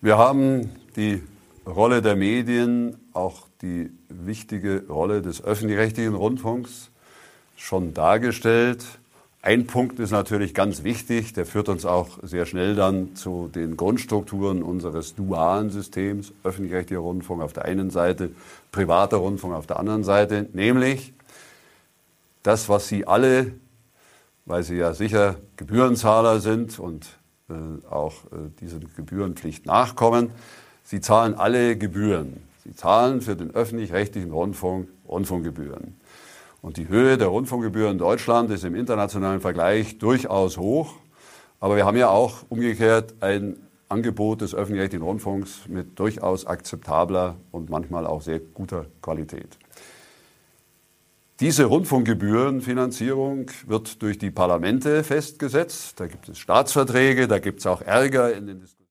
Wir haben die Rolle der Medien, auch die wichtige Rolle des öffentlich-rechtlichen Rundfunks schon dargestellt. Ein Punkt ist natürlich ganz wichtig, der führt uns auch sehr schnell dann zu den Grundstrukturen unseres dualen Systems, öffentlich-rechtlicher Rundfunk auf der einen Seite, privater Rundfunk auf der anderen Seite, nämlich das, was Sie alle, weil Sie ja sicher Gebührenzahler sind und auch dieser Gebührenpflicht nachkommen, Sie zahlen alle Gebühren. Sie zahlen für den öffentlich-rechtlichen Rundfunk Rundfunkgebühren. Und die Höhe der Rundfunkgebühren in Deutschland ist im internationalen Vergleich durchaus hoch. Aber wir haben ja auch umgekehrt ein Angebot des öffentlich-rechtlichen Rundfunks mit durchaus akzeptabler und manchmal auch sehr guter Qualität. Diese Rundfunkgebührenfinanzierung wird durch die Parlamente festgesetzt. Da gibt es Staatsverträge, da gibt es auch Ärger in den Diskussionen.